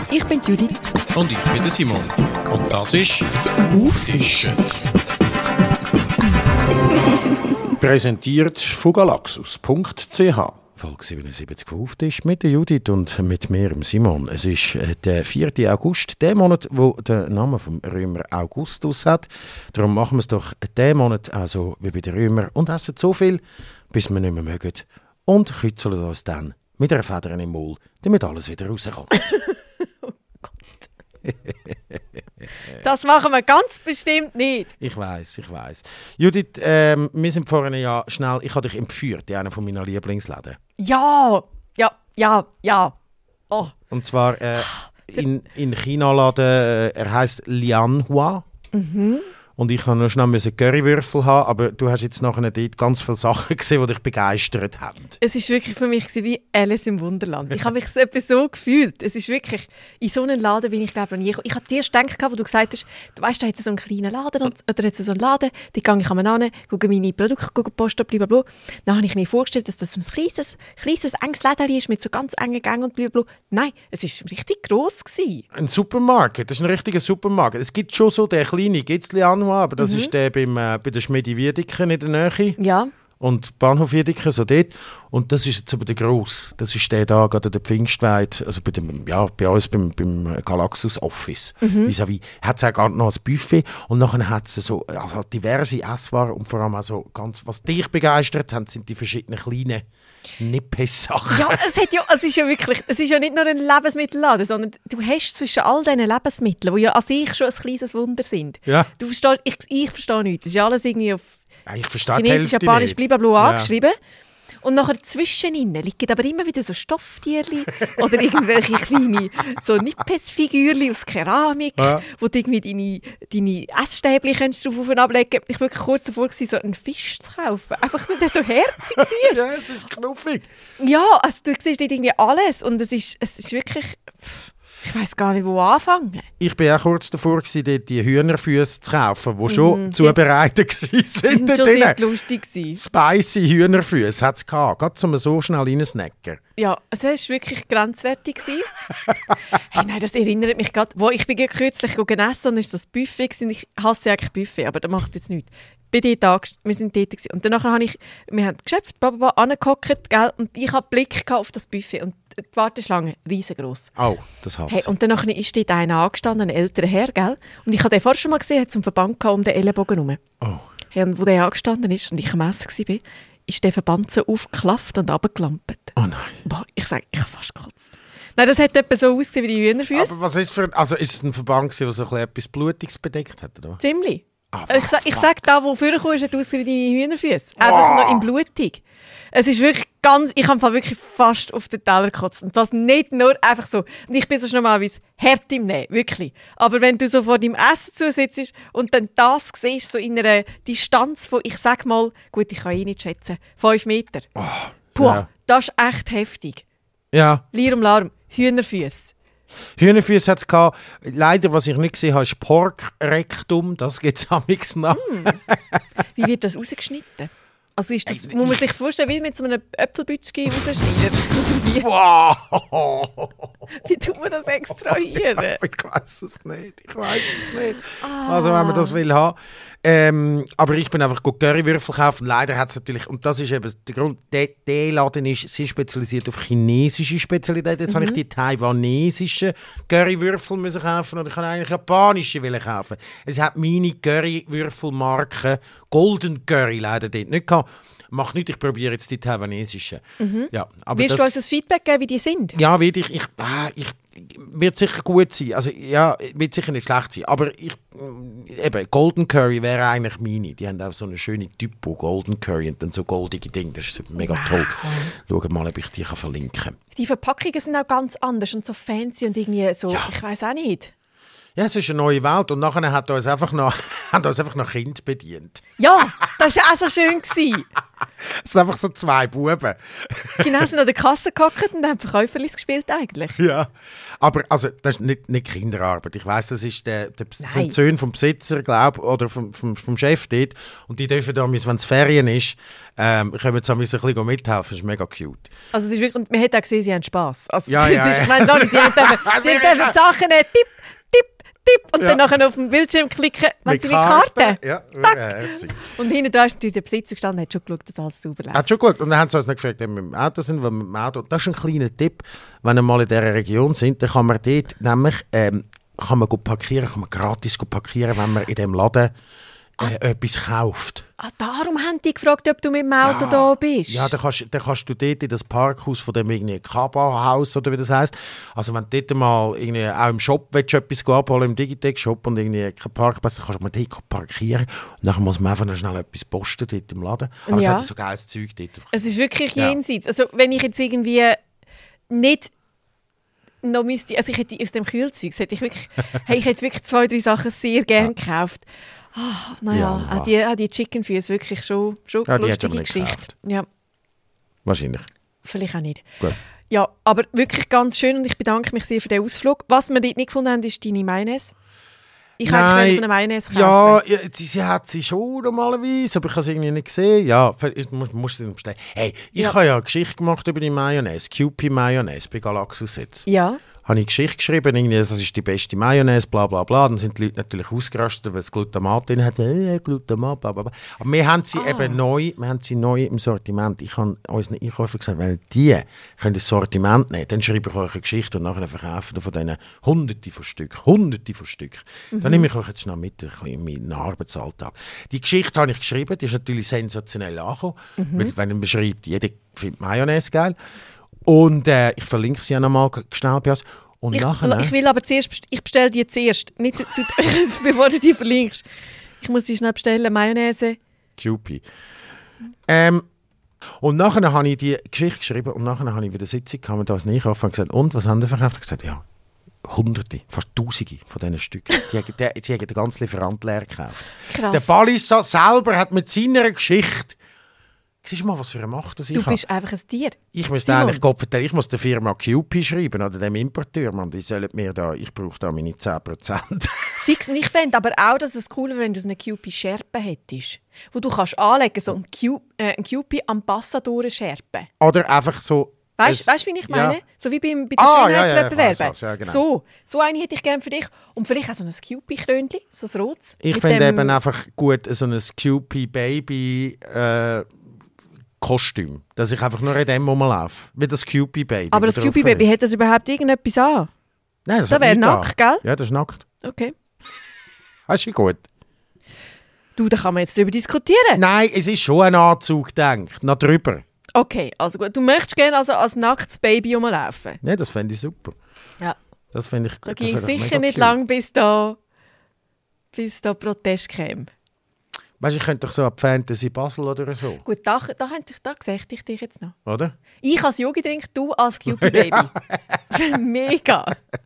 Ich bin Judith. Und ich bin der Simon. Und das ist Auftischen. Präsentiert von galaxus.ch. Folge 77 von Auftisch mit der Judith und mit mir, dem Simon. Es ist der 4. August, der Monat, wo der Name vom Römer Augustus hat. Darum machen wir es doch diesen Monat auch so wie bei den Römern und essen so viel, bis wir nicht mehr mögen. Und kützeln uns dann mit einer Feder im Maul, damit alles wieder rauskommt. Oh Gott. Das machen wir ganz bestimmt nicht. Ich weiss. Judith, wir sind vorhin ja schnell, ich habe dich entführt in einen von meinen Lieblingsläden. Ja. Oh. Und zwar in China-Laden, er heisst Lianhua. Mhm. Und ich musste noch schnell Currywürfel haben, aber du hast jetzt nachher dort ganz viele Sachen gesehen, die dich begeistert haben. Es war wirklich für mich wie Alice im Wunderland. Ich habe mich so gefühlt. Es ist wirklich, in so einen Laden bin ich glaube noch nie gekommen. Ich habe dir gedacht, wo du gesagt hast, du weißt, da hat so einen kleinen Laden oder jetzt so einen Laden, da gehe ich an, schaue meine Produkte, posten, blablabla. Dann habe ich mir vorgestellt, dass das so ein kleines enges Läden ist mit so ganz engen Gängen und blablabla. Nein, es war richtig gross gewesen. Ein Supermarkt, das ist ein richtiger Supermarkt. Es gibt schon so den kleinen, gibt's Lianhua, aber das ist der bei der Schmiede Wiedeken in der Nähe. Ja. Und Bahnhof Wiedeken, so dort. Und das ist jetzt aber der Grosse. Das ist der da, gerade der Pfingstweid, also bei uns beim Galaxus Office. Vis-à-vis. Hat es auch gerade noch ein Buffet und nachher hat es so also diverse Esswaren und vor allem auch so ganz, was dich begeistert hat, sind die verschiedenen kleinen Nippes-Sachen. Ja, es ist ja nicht nur ein Lebensmittelladen, sondern du hast zwischen all diesen Lebensmitteln, die ja an sich schon ein kleines Wunder sind. Ja. Du verstehst, ich verstehe nichts. Das ist alles irgendwie auf Ich verstehe die Chinesisch, Hälfte Japanisch, nicht. blablabla angeschrieben. Und nachher zwischendrin liegen aber immer wieder so Stofftierchen oder irgendwelche kleine so Nippes-Figürchen aus Keramik, wo du irgendwie deine Essstäbchen drauf und ablegen kannst. Ich war wirklich kurz davor, so einen Fisch zu kaufen. Einfach, weil der so herzig war. Ja, es ist knuffig. Ja, also du siehst dort irgendwie alles und es ist wirklich... Ich weiss gar nicht, wo anfangen. Ich war auch kurz davor, dort die Hühnerfüße zu kaufen, die schon zubereitet waren. Die sind schon sehr lustig. Spicy Hühnerfüße hat es gehabt, gerade zum so schnell reinsnacken. Ja, das war wirklich grenzwertig. Hey, nein, das erinnert mich gerade, wo ich bin kürzlich gegessen und es war das Buffet. Ich hasse eigentlich Buffet, aber das macht jetzt nichts. Wir sind dort gewesen. Und danach wir haben geschöpft, angehockt, gell, und ich hatte Blick auf das Buffet und die Warteschlange riesengroß. Oh, das hasse ich. Hey, und danach ist dort einer angestanden, ein älterer Herr, gell? Und ich habe den vorher schon mal gesehen, hat zum Verband um den Ellenbogen herum. Oh. Hey, und wo der angestanden ist und ich am Essen war, ist der Verband so aufgeklafft und runtergelampt. Oh nein. Boah, ich habe fast gekotzt. Nein, das hat etwa so ausgesehen wie die Hühnerfüße. Aber was ist ist es ein Verband, der so etwas Blutiges bedeckt hat? Oder? Ziemlich. Ich sage, da, wo vorher kam, hat ausgesehen wie deine Hühnerfüße. Einfach noch in blutig. Es ist wirklich ich habe wirklich fast auf den Teller gekotzt. Und das nicht nur einfach so. Und ich bin so normalerweise hart im Nehmen, wirklich. Aber wenn du so vor deinem Essen zusitzt und dann das siehst, so in einer Distanz von, ich sag mal, gut, ich kann nicht schätzen, 5 Meter. Puh, ja. Das ist echt heftig. Ja. Lirum Larum, Hühnerfüße. Hühnerfüße hat es gehabt. Leider, was ich nicht gesehen habe, ist Porkrektum. Das gibt es am liebsten nach. Wie wird das rausgeschnitten? Also ist das, muss man sich vorstellen, wie mit so einem Äpfelbützchen rausschneiden? Wow! Wie tut man das extrahieren? Ich weiß es nicht. Also wenn man das will haben. Aber ich bin einfach Currywürfel kaufen. Leider hat es natürlich, und das ist eben der Grund, der Laden ist sehr spezialisiert auf chinesische Spezialitäten. Jetzt habe ich die taiwanesischen Currywürfel müssen kaufen und ich kann eigentlich japanische kaufen. Es hat meine Currywürfelmarke Golden Curry leider dort nicht gehabt. Macht nichts, ich probiere jetzt die taiwanesischen. Ja, aber willst du uns ein Feedback geben, wie die sind? Ja, will ich wird sicher gut sein. Also ja, wird sicher nicht schlecht sein. Aber eben, Golden Curry wäre eigentlich meine. Die haben auch so eine schöne Typo Golden Curry und dann so goldige Dinge. Das ist mega toll. Schau mal, ob ich die verlinken kann. Die Verpackungen sind auch ganz anders und so fancy und irgendwie so, ja. Ich weiss auch nicht. Ja, es ist eine neue Welt und nachher haben uns einfach noch Kinder bedient. Ja, das war auch so schön. Es sind einfach so 2 Buben. Genau, sind an der Kasse gehockt und haben Verkäuferlis gespielt eigentlich. Ja, aber also, das ist nicht Kinderarbeit. Ich weiss, das ist das sind die Söhne vom Besitzer, glaube oder vom Chef dort. Und die dürfen da, wenn es Ferien ist, können jetzt ein bisschen mithelfen. Das ist mega cute. Also es ist wirklich, man hat auch gesehen, sie haben Spass. Also, Ja. Ich meine, sorry, sie haben dürfen Sachen tipp und dann nachher auf dem Bildschirm klicken, wenn sie mit Karte. Ja, herzig. Und hinten dran ist natürlich der Besitzer gestanden, hat schon geschaut, dass alles sauber läuft. Hat schon geschaut. Und dann haben sie uns nicht gefragt, ob wir im Auto sind, weil wir im Auto. Das ist ein kleiner Tipp, wenn wir mal in dieser Region sind, dann kann man dort nämlich kann man gratis parkieren, wenn man in diesem Laden etwas kauft. Darum haben die gefragt, ob du mit dem Auto da bist. Ja, dann kannst du dort in das Parkhaus von dem irgendwie Kaba-Haus oder wie das heisst. Also wenn du dort mal irgendwie auch im Shop willst, etwas abholen, im Digitec-Shop und irgendwie keinen Parkplatz, dann kannst du mal dort parkieren und dann muss man einfach noch schnell etwas posten dort im Laden. Aber es hat so geiles Zeug dort. Es ist wirklich jenseits. Also wenn ich jetzt irgendwie nicht noch müsste, also ich hätte aus dem Kühlzeug, hätte ich hätte wirklich 2, 3 Sachen sehr gerne gekauft. Auch die Chickenfüße wirklich schon eine lustige Geschichte. Ja. Wahrscheinlich. Vielleicht auch nicht. Gut. Ja, aber wirklich ganz schön und ich bedanke mich sehr für den Ausflug. Was wir dort nicht gefunden haben, ist deine Mayonnaise. Ich habe eigentlich so eine Mayonnaise kaufen. Ja, sie hat sie schon normalerweise, aber ich habe sie irgendwie nicht gesehen. Ja, musst sie bestellen. Hey, ich habe ja eine Geschichte gemacht über die Mayonnaise, Kewpie Mayonnaise bei Galaxus jetzt. Ja. Habe ich Geschichte geschrieben, irgendwie, das ist die beste Mayonnaise, bla bla bla. Dann sind die Leute natürlich ausgerastet, weil es Glutamat drin hat. Glutamat, bla bla bla. Aber wir haben sie eben neu im Sortiment. Ich habe unseren Einkäufern gesagt, wenn die können das Sortiment nehmen, dann schreibe ich euch eine Geschichte und nachher verkaufen von denen Hunderte von Stück. Dann nehme ich euch jetzt noch mit in meinen Arbeitsalltag. Die Geschichte habe ich geschrieben, die ist natürlich sensationell angekommen, weil wenn man beschreibt, jeder findet Mayonnaise geil. Und ich verlinke sie ja nochmal schnell bei uns. Und ich will aber zuerst, ich bestelle die zuerst, nicht bevor du die verlinkst. Ich muss die schnell bestellen, Mayonnaise. Kewpie. Und nachher habe ich die Geschichte geschrieben und nachher habe ich wieder Sitzung gehabt mit uns Einkaufen und gesagt, und, was haben die verkauft? Ich habe gesagt, ja, Hunderte, fast Tausende von diesen Stücken. Sie haben den ganzen Lieferant leer gekauft. Krass. Der Balissa selber hat mit seiner Geschichte. Siehst du mal, was für eine Macht das ich habe? Du bist einfach ein Tier. Ich muss der Firma Kewpie schreiben oder dem Importeur. Man, die sollen mir da, ich brauche da meine 10%. Fix. Und ich fände aber auch, dass es cool wäre, wenn du so eine Kewpie-Schärpe hättest. Wo du kannst anlegen, so ein Kewpie-Ambassadore-Schärpe. Oder einfach so... Weißt du, wie ich meine? Ja. So wie bei den Schönheitswettbewerben. Ja, genau. So eine hätte ich gerne für dich. Und vielleicht auch so ein Kewpie-Krönchen, so ein rotes. Ich finde eben einfach gut, so ein Kewpie-Baby... Kostüm, dass ich einfach nur in dem rumlaufe. Wie das Kewpie-Baby. Aber das Kewpie-Baby, hat das überhaupt irgendetwas an? Nein, das wäre nackt, gell? Ja, das ist nackt. Okay. Das ist gut. Du, da kann man jetzt darüber diskutieren. Nein, es ist schon ein Anzug gedacht. Noch drüber. Okay, also gut. Du möchtest gerne also als nacktes Baby rumlaufen? Nein, das fände ich super. Ja. Das fände ich gut. Da ging sicher nicht lang, bis da Protest käme. Weißt du, ich könnte doch so ab Fantasy Basel oder so. Gut, da sehe ich dich jetzt noch. Oder? Ich als Jogi-Drink, du als Kewpie-Baby. Mega.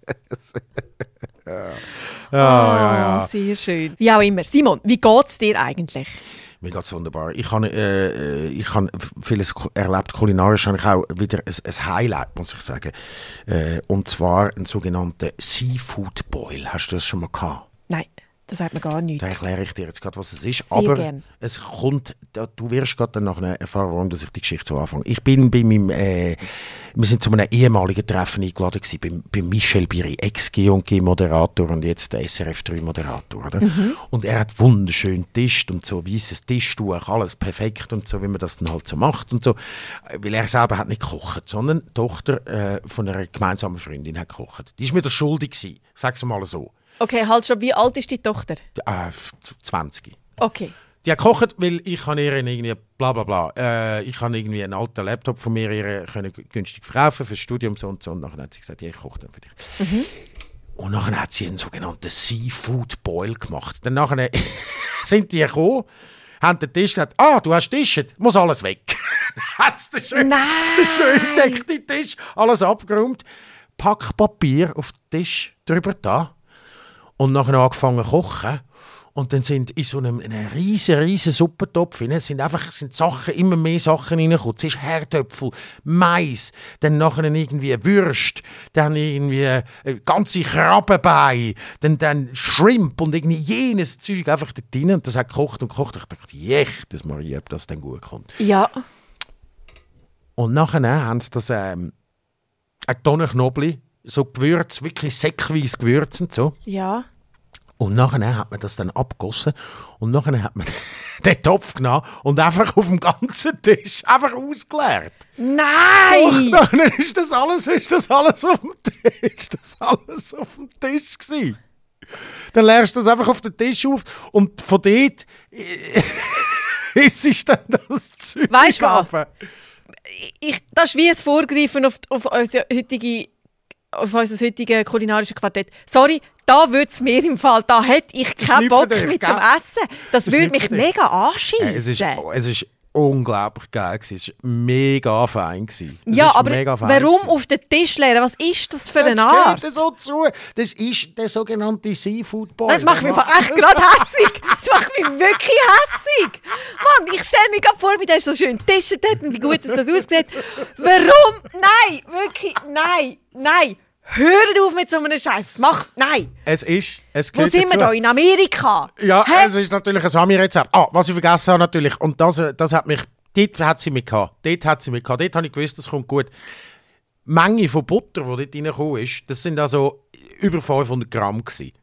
Ja. Sehr schön. Wie auch immer. Simon, wie geht es dir eigentlich? Mir geht es wunderbar. Ich habe vieles erlebt. Kulinarisch habe ich auch wieder ein Highlight, muss ich sagen. Und zwar einen sogenannten Seafood Boil. Hast du das schon mal gehabt? Nein. Das sagt mir gar nichts. Da erkläre ich dir jetzt gerade, was es ist. Sehr aber gern. Es kommt, du wirst gerade dann nachher erfahren, warum ich die Geschichte so anfange. Ich bin bei meinem, wir sind zu einem ehemaligen Treffen eingeladen gewesen, bei Michel Biry, Ex-G&G-Moderator und jetzt der SRF3-Moderator. Und er hat wunderschön getischt und so weißes Tischtuch, alles perfekt und so, wie man das dann halt so macht und so. Weil er selber hat nicht gekocht, sondern die Tochter von einer gemeinsamen Freundin hat gekocht. Die ist mir das schuldig gewesen, sag's mal so. Okay, halt schon. Wie alt ist die Tochter? 20. Okay. Die hat gekocht, weil ich habe ihr irgendwie bla bla bla. Ich habe irgendwie einen alten Laptop von mir ihr günstig verkaufen fürs Studium so und so. Und dann hat sie gesagt, ja, ich koche dann für dich. Und dann hat sie einen sogenannten Seafood Boil gemacht. Dann nachher sind die gekommen, haben den Tisch gesagt, du hast Tisch, muss alles weg. Hat es den schön deckten Tisch, alles abgeräumt, Packpapier auf den Tisch drüber da. und nachher angefangen zu kochen. Und dann sind in so einem riesen Suppentopf sind Sachen, immer mehr Sachen reingekommen. Zuerst Herdöpfel, Mais, dann nachher irgendwie Würst, dann irgendwie ganze Krabbenbeine, dann Shrimp und irgendwie jenes Zeug einfach da drin. Und das hat gekocht und gekocht. Ich dachte, jechtes Marie, ob das dann gut kommt. Ja. Und nachher haben sie das eine Tonne Knoblauch, so Gewürz, wirklich säckweise Gewürz und so. Ja. Und nachher hat man das dann abgegossen und nachher hat man den Topf genommen und einfach auf dem ganzen Tisch einfach ausgeleert. Nein! Doch, dann ist das alles auf dem Tisch. Das alles auf dem Tisch gewesen. Dann leerst du das einfach auf den Tisch auf und von dort ist dann das Zeug. Weißt du was? Das ist wie ein Vorgreifen auf unser heutiges kulinarisches Quartett. Sorry, da würde es mir im Fall, da hätte ich keinen Bock mit zum Essen. Das würde mich mega anschiessen. Es ist unglaublich geil gewesen. Es war mega fein gewesen. Ja, aber warum auf den Tisch leeren? Was ist das für eine Art? Das gehört so zu. Das ist der sogenannte Seafood Boil. Das macht mich echt gerade hässig. Das macht mich wirklich hässig. Mann, ich stelle mir gerade vor, wie der so schön getischt hat und wie gut das aussieht. Warum? Nein, wirklich, nein. Hört auf mit so einem Scheiß. Nein. Wo sind wir da? In Amerika? Ja, es ist natürlich ein Sami-Rezept. Was ich vergessen habe natürlich, und das hat mich, dort hat sie mich gehabt. Dort habe ich gewusst, das kommt gut. Die Menge von Butter, die dort reingekommen ist, das sind also über 500 Gramm gewesen.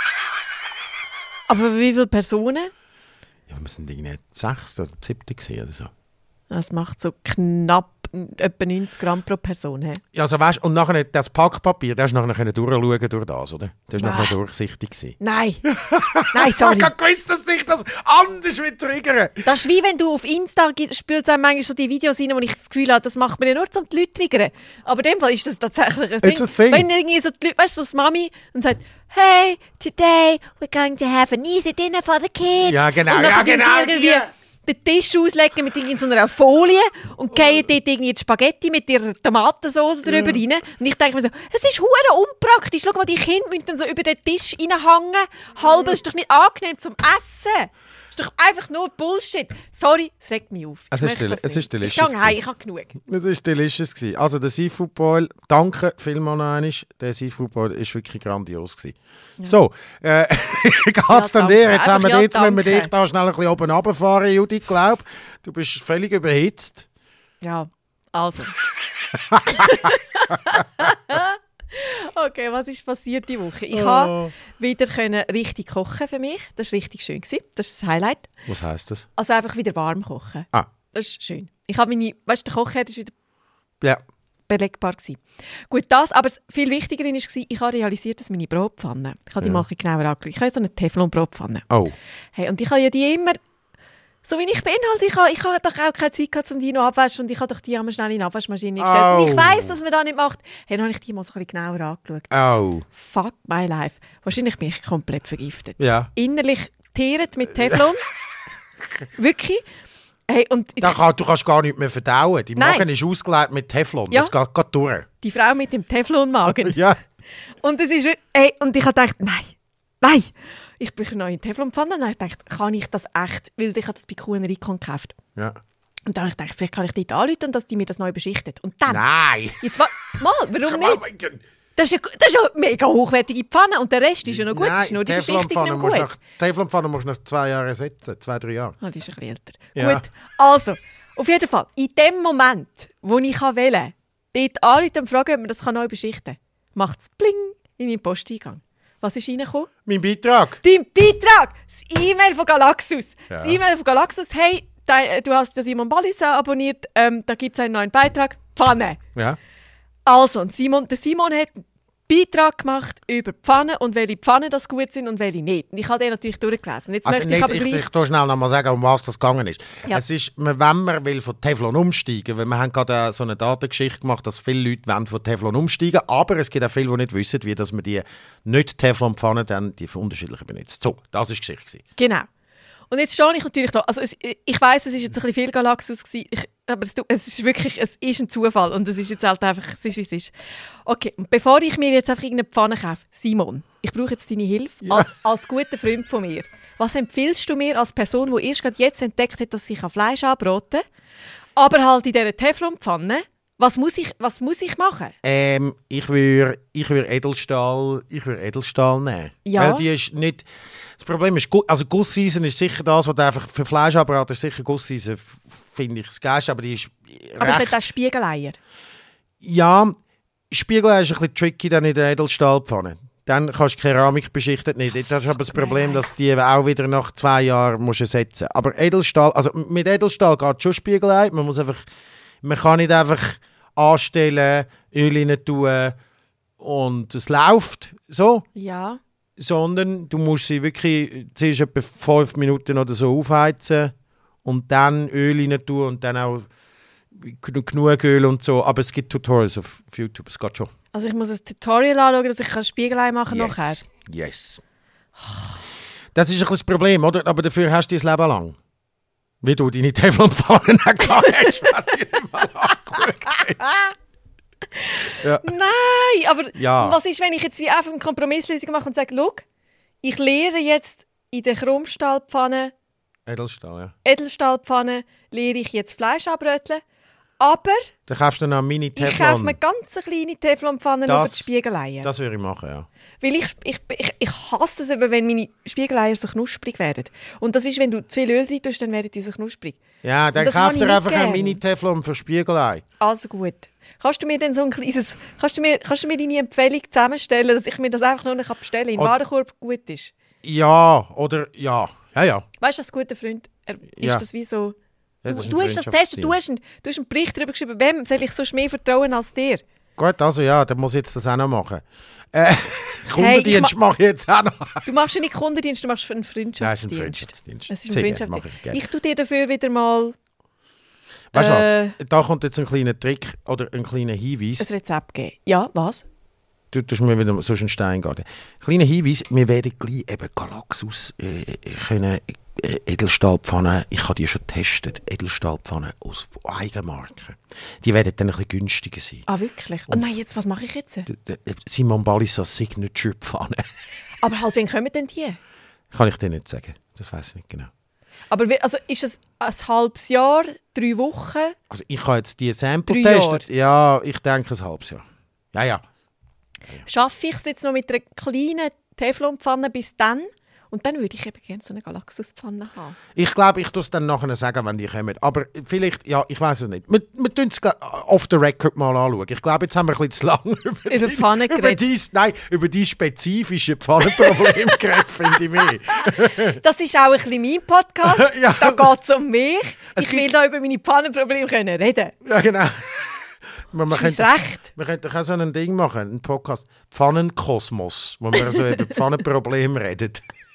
Aber wie viele Personen? Ja, wir sind irgendwie 6 oder 7 gewesen oder so. Das macht so knapp etwa 90 Gramm pro Person. He? Ja, also weißt, und nachher das Packpapier, da hast du nachher durchschauen durch das, oder? Das war nachher durchsichtig gewesen. Nein, sorry. Ich habe gewusst, dass dich das anders wird triggern. Das ist wie wenn du auf Insta spielst manchmal so die Videos rein, wo ich das Gefühl habe, das macht man ja nur, um die Leute zu triggern. Aber in dem Fall ist das tatsächlich ein Ding. Wenn irgendwie so die Leute, weißt du, so das Mami und sagt, hey, today we're going to have an easy dinner for the kids. Ja, genau, den Tisch auslegen mit so einer Folie und gehen dort irgendwie die Spaghetti mit ihrer Tomatensauce drüber rein. Und ich denke mir so, es ist hure unpraktisch. Schau mal, die Kinder müssen dann so über den Tisch reinhängen. Das ist doch nicht angenehm zum Essen. Das ist doch einfach nur Bullshit. Sorry, es regt mich auf. Es ist delicious. Ich gehe heim, ich habe genug. Es war delicious. Also der Seafood Boil, danke vielmals noch einmal. Der Seafood Boil war wirklich grandios. Ja. So, wie geht's denn dir? Jetzt müssen wir dich da schnell ein bisschen oben runterfahren, Judy. Ich glaube, du bist völlig überhitzt. Ja, also. Okay, was ist passiert diese Woche? Ich konnte wieder richtig kochen für mich. Das war richtig schön. Das ist das Highlight. Was heisst das? Also einfach wieder warm kochen. Ah. Das ist schön. Ich habe der Kochherd ist wieder belegbar gewesen. Gut, aber viel wichtiger war, ich habe realisiert, dass meine Brotpfanne, ich habe die mal ein bisschen genauer angeschaut, ich habe so eine Teflon-Brotpfanne. Oh. Hey, und ich habe ja die immer, so wie ich bin halt, ich habe doch auch keine Zeit gehabt, um die noch abwaschen und ich habe doch die einmal schnell in die Abwaschmaschine gestellt. Und ich weiss, dass man das nicht macht. Hey, dann habe ich die mal so ein bisschen genauer angeschaut. Oh. Fuck my life. Wahrscheinlich bin ich komplett vergiftet. Ja. Innerlich tiert mit Teflon. Wirklich. Hey, und du kannst gar nicht mehr verdauen. Die Magen ist ausgelegt mit Teflon. Ja. Das geht gerade durch. Die Frau mit dem Teflonmagen. Ja. Und es ist hey, und ich habe gedacht, nein. Ich bin neu in Teflonpfanne und ich dachte, kann ich das echt? Weil ich habe das bei Kuhn Rikon gekauft. Ja. Und dann habe ich gedacht, vielleicht kann ich dort anrufen und dass die mir das neu beschichtet. Und dann... Nein! Jetzt warum nicht? Das ist ja eine mega hochwertige Pfanne und der Rest ist ja noch gut. Nein, ist nur die Beschichtung nicht gut. Teflonpfanne musst du nach 2 Jahren ersetzen. 2-3 Jahre. Ah, die ist ein bisschen älter. Ja. Gut, also, auf jeden Fall, in dem Moment, wo ich wählen kann, dort anrufen und fragen, ob man das neu beschichten kann, macht es bling in meinen Posteingang. Was ist reingekommen? Mein Beitrag. Dein Beitrag! Das E-Mail von Galaxus. Ja. Das E-Mail von Galaxus, hey, du hast den Simon Ballis abonniert, da gibt es einen neuen Beitrag. Pfanne. Ja. Also, und der Simon hat einen Beitrag gemacht über Pfannen und welche Pfannen das gut sind und welche nicht. Und ich habe den natürlich durchgelesen. Jetzt möchte ich aber gleich... Ich tue schnell noch mal sagen, um was das gegangen ist. Ja. Es ist, wenn man will von Teflon umsteigen, weil wir haben gerade so eine Datengeschichte gemacht, dass viele Leute wollen von Teflon umsteigen, aber es gibt auch viele, die nicht wissen, wie dass man die nicht Teflon-Pfannen dann die für unterschiedliche benutzt. So, das war die Geschichte. Genau. Und jetzt stehe ich natürlich da. Also ich weiss, es war jetzt ein bisschen viel Galaxus gewesen, aber es ist wirklich, es ist ein Zufall und es ist jetzt halt einfach, es ist wie es ist. Okay, und bevor ich mir jetzt einfach irgendeine Pfanne kaufe, Simon, ich brauche jetzt deine Hilfe als guter Freund von mir. Was empfiehlst du mir als Person, die erst gerade jetzt entdeckt hat, dass sie Fleisch anbraten kann, aber halt in dieser Teflonpfanne? Was muss ich machen? Ich würde Edelstahl nehmen. Ja. Weil die ist nicht... Das Problem ist, also Gusseisen ist sicher das, was du einfach für Fleisch anbraten ist sicher Gusseisen, finde ich das Geilste, aber die ist Aber ich will auch Spiegeleier. Ja, Spiegeleier ist ein bisschen tricky dann in der Edelstahlpfanne. Dann kannst du Keramik beschichtet nicht. Das ist aber das Problem, dass die auch wieder nach 2 Jahren musst ersetzen musst. Aber Edelstahl, also mit Edelstahl geht schon Spiegelei. Man kann nicht einfach anstellen, Öl rein tun und es läuft so. Ja. Sondern du musst sie wirklich zuerst etwa 5 Minuten oder so aufheizen und dann Öl rein tun und dann auch genug Öl und so. Aber es gibt Tutorials auf YouTube, es geht schon. Also ich muss ein Tutorial anschauen, dass ich Spiegelei machen kann nachher? Yes. Das ist ein bisschen das Problem, oder? Aber dafür hast du dein Leben lang. Wie du deine Teflonpfanne gehabt hast, wenn du nicht mal angeschaut hast. Ja. Nein, aber Ja. was ist, wenn ich jetzt wie einfach eine Kompromisslösung mache und sage, schau, ich lehre jetzt in der Chromstahlpfanne, Edelstahlpfanne, lehre ich jetzt Fleisch anbröteln, aber Dann kaufst du noch eine ich kaufe mir ganz eine kleine Teflonpfanne nur für die Spiegeleier. Das würde ich machen, ja. Weil ich hasse es eben, wenn meine Spiegeleier so knusprig werden. Und das ist, wenn du zu viel Öl rein tust, dann werden die so knusprig. Ja, dann das kauf habe ich dir nicht einfach gern. ein Mini-Teflon für Spiegelei. Also gut. Kannst du mir denn so ein kleines... Kannst du mir deine Empfehlung zusammenstellen, dass ich mir das einfach nur noch bestellen kann, in den Warenkorb gut ist? Ja, oder ja. Ja. Weißt du, als guter Freund, Ja. ist das wie so... Ja, das ist Du ein hast das Testen, du hast einen Bericht darüber geschrieben, wem soll ich sonst mehr vertrauen als dir? Gut, also ja, dann muss ich jetzt das auch noch machen. Kundendienst mache ich jetzt auch noch. Du machst ja nicht Kundendienst, du machst einen Freundschaftsdienst. Ja, ist ein Freundschaftsdienst. Es ist ein Sehr gerne, Freundschaftsdienst. mache ich gerne. Ich tue dir dafür wieder mal Weißt du was? Da kommt jetzt ein kleiner Trick oder ein kleiner Hinweis. ein Rezept geben. Ja, was? Du tust mir wieder so einen Stein geben. Kleiner Hinweis, wir werden gleich eben Galaxus können, Edelstahlpfannen, ich habe die schon getestet, Edelstahlpfannen aus Eigenmarke. Die werden dann ein bisschen günstiger sein. Ah, wirklich? Oh nein, jetzt, was mache ich jetzt? Simon Ballisas Signature Pfanne. Aber halt, wann kommen denn die? Kann ich dir nicht sagen, das weiß ich nicht genau. Aber also ist es ein halbes Jahr, 3 Wochen? Also ich habe jetzt die Samples 3 getestet. Ja, ich denke ein halbes Jahr. Ja. Schaffe ich es jetzt noch mit einer kleinen Teflonpfanne bis dann? Und dann würde ich eben gerne so eine Galaxuspfanne haben. Ich glaube, ich tue es dann nachher sagen, wenn die kommen. Aber vielleicht, ja, ich weiß es nicht. Wir tun es off the record mal anschauen. Ich glaube, jetzt haben wir ein bisschen zu lange Über Pfannen geredet. über die spezifische Pfannenproblem geredet, finde ich mehr. Das ist auch ein bisschen mein Podcast. Ja. Da geht es um mich. Ich will da über meine Pfannenprobleme reden können. Ja, genau. Das ist mein Recht. Wir könnten auch so ein Ding machen, einen Podcast, Pfannenkosmos, wo wir so über Pfannenprobleme reden.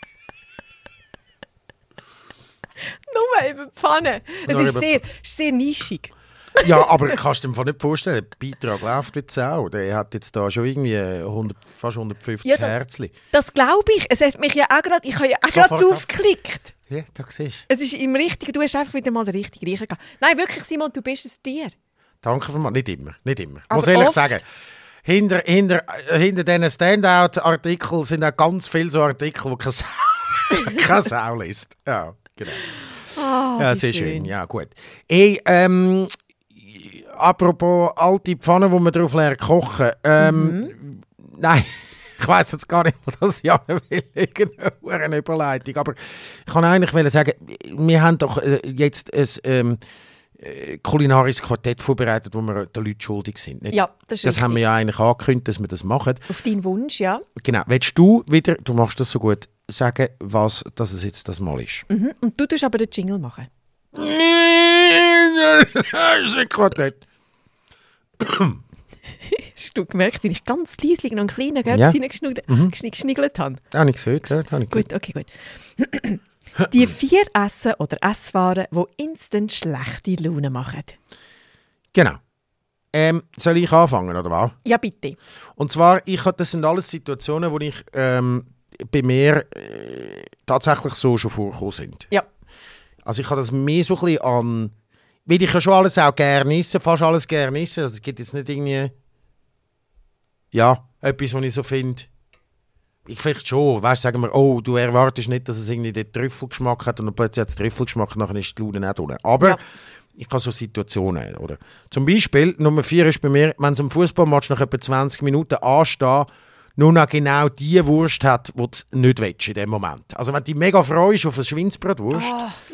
Nur über Pfannen. Es Nur ist über sehr nischig. Ja, aber kannst du dir nicht vorstellen, der Beitrag läuft jetzt auch. Der hat jetzt da schon irgendwie fast 150 Ja, Herzchen. Das glaube ich. Es hat mich ja auch gerade, ich habe ja auch Sofort gerade drauf geklickt. Ja, da siehst du. Es ist im Richtigen, du hast einfach wieder mal den richtigen Riecher gehabt. Nein, wirklich, Simon, du bist es dir. Danke vielmals. Nicht immer. Aber Muss ehrlich oft. sagen. Hinter diesen Standout-Artikeln sind auch ganz viele so Artikel, die keine Sau liest. Ja, genau. Ja, sehr schön. Ja, gut. Hey, apropos alte Pfannen, die man drauf lernt kochen. Nein, ich weiss jetzt gar nicht, was ich will. Irgendeine Überleitung. Aber ich kann eigentlich sagen, wir haben doch jetzt ein kulinarisches Quartett vorbereitet, wo wir den Leuten schuldig sind. Nicht? Ja, das ist Das haben wir richtig. ja eigentlich angekündigt, dass wir das machen. Auf deinen Wunsch, ja. Genau. Willst du wieder, du machst das so gut, sagen, was dass es jetzt das mal ist? Mhm. Und du tust aber den Jingle machen. Das ist ein Quartett. Hast du gemerkt, wie ich ganz leislich noch einen kleinen Göps Ja. geschniggelt habe? Habe ich gehört, ja, habe ich gehört. Gut, okay, gut. Die 4 Essen oder Esswaren, die instant schlechte Laune machen. Genau. Soll ich anfangen, oder was? Ja, bitte. Und zwar, das sind alles Situationen, wo ich bei mir tatsächlich so schon vorgekommen sind. Ja. Also ich habe das mehr so ein bisschen an... Weil ich ja schon alles auch gerne essen, fast alles gerne essen. Also es gibt jetzt nicht irgendwie... Ja, etwas, was ich so finde... Ich vielleicht schon, weißt, sagen wir, oh, du erwartest nicht, dass es irgendwie den Trüffelgeschmack hat und dann plötzlich hat es Trüffelgeschmack und dann ist die Laune nicht drin. Aber ich habe so Situationen, oder? Zum Beispiel, Nummer 4 ist bei mir, wenn es am Fußballmatch nach etwa 20 Minuten ansteht, nur noch genau die Wurst hat, die du nicht willst in dem Moment. Also wenn du dich mega freust auf eine Schweinsbratwurst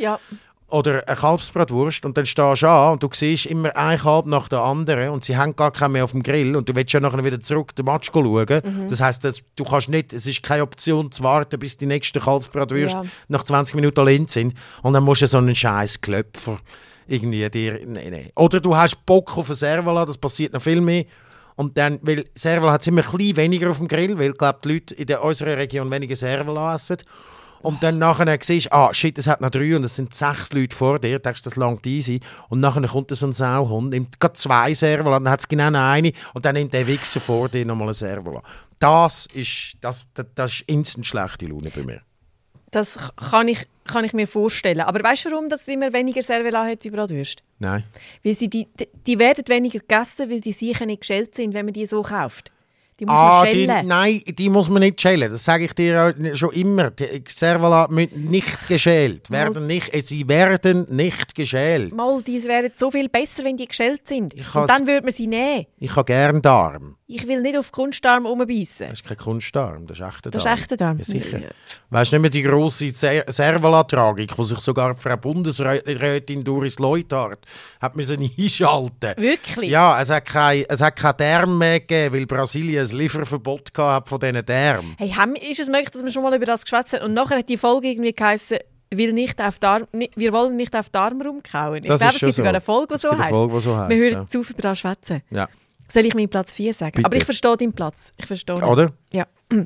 oder eine Kalbsbratwurst und dann stehst du an und du siehst immer ein Kalb nach der anderen und sie haben gar keinen mehr auf dem Grill und du willst ja nachher wieder zurück den Match schauen. Das heisst, du kannst nicht, es ist keine Option zu warten, bis die nächsten Kalbsbratwürste nach 20 Minuten allein sind und dann musst du so einen scheiß Klöpfer irgendwie dir... Nee. Oder du hast Bock auf ein Servola, das passiert noch viel mehr. Und dann, weil Servola hat es immer ein bisschen weniger auf dem Grill, weil, glaube die Leute in unserer Region weniger Servola essen. Und dann nachher siehst du, shit, es hat noch 3 und es sind 6 Leute vor dir, denkst, das langt easy. Und nachher kommt so ein Sauhund, nimmt gerade 2 Servola, dann hat es genau noch eine und dann nimmt der Wichser vor dir nochmal ein Servola. Das ist instant schlechte Laune bei mir. Das kann ich mir vorstellen. Aber weißt du, warum das immer weniger Servola hat wie Bratwürste? Nein. Weil die werden weniger gegessen, weil die sicher nicht geschält sind, wenn man die so kauft. Die muss man schälen. Nein, die muss man nicht schälen. Das sage ich dir schon immer. Die Servola müssen nicht geschält. Sie werden nicht geschält. Mal, die wären so viel besser, wenn die geschält sind. Und dann würde man sie nehmen. Ich habe gerne Darm. Ich will nicht auf Kunstdarm rumbeissen. Das ist kein Kunstdarm, das ist echter Darm. Das ist echter Darm? Ja, sicher. Ja. Weißt du nicht mehr die grosse Servola-Tragik, wo sich sogar Frau Bundesrätin Doris Leuthard hat müssen einschalten. Wirklich? Ja, es hat keine Darm mehr gegeben, weil Brasilien ein Lieferverbot hat von diesen Darm. Hey, ist es möglich, dass wir schon mal über das geschwätzt haben und nachher hat die Folge irgendwie geheißen, wir wollen nicht auf Darm rumkauen. Ich glaube, es gibt sogar eine Folge, die so heisst. Wir hören zu über das schwätzen. Ja. Soll ich meinen Platz 4 sagen? Bitte. Aber ich verstehe deinen Platz. Ich verstehe ihn. Oder? Ja.